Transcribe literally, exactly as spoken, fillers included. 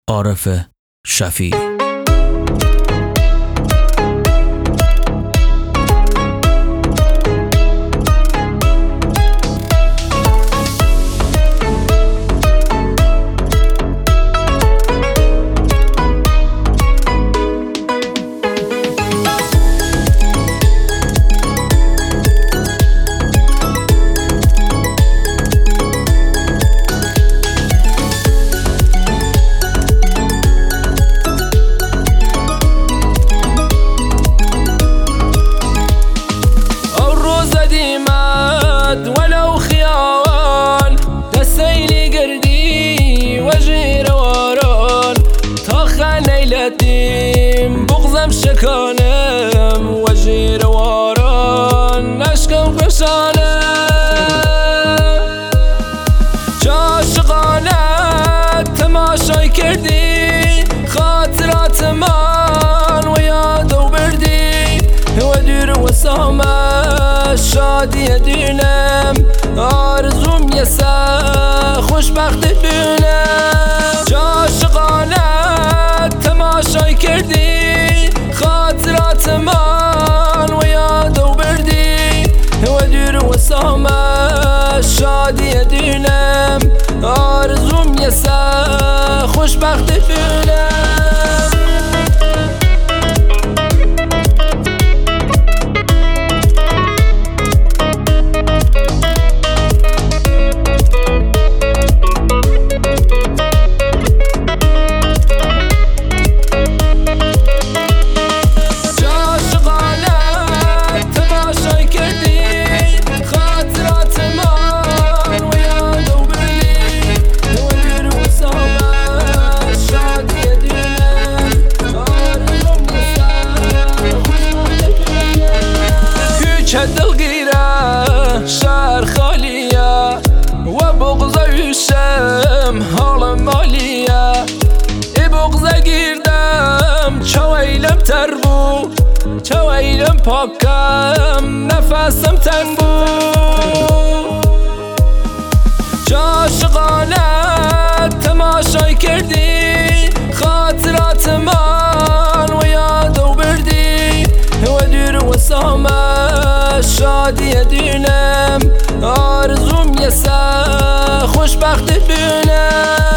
عارف شفیعی. ولو خيال دسيني قردي وجير وران طاخة ليلتي بغزم شكانم وجير وران اشكم بشانم جاشقانه تماشای کردی خاطرات من و یاد و بردی و دور و سامه شادی دونم آرزوم یسه خوشبخت دونم جاشقانه تماشای کردی خاطرات من و یاد و بردی و دور و سامه شادی دونم آرزوم یسه خوشبخت دونم دلگیره شهر خالیه و بغضه یوشم حال مالیه ای بغضه گیردم چویلم تر بو چویلم پاکم نفسم تنگ بو جاشقانه تماشای کردی خاطرات من و یاد و بردی و دور و سامه شادی دونم آرزوم یسه خوشبخت دونم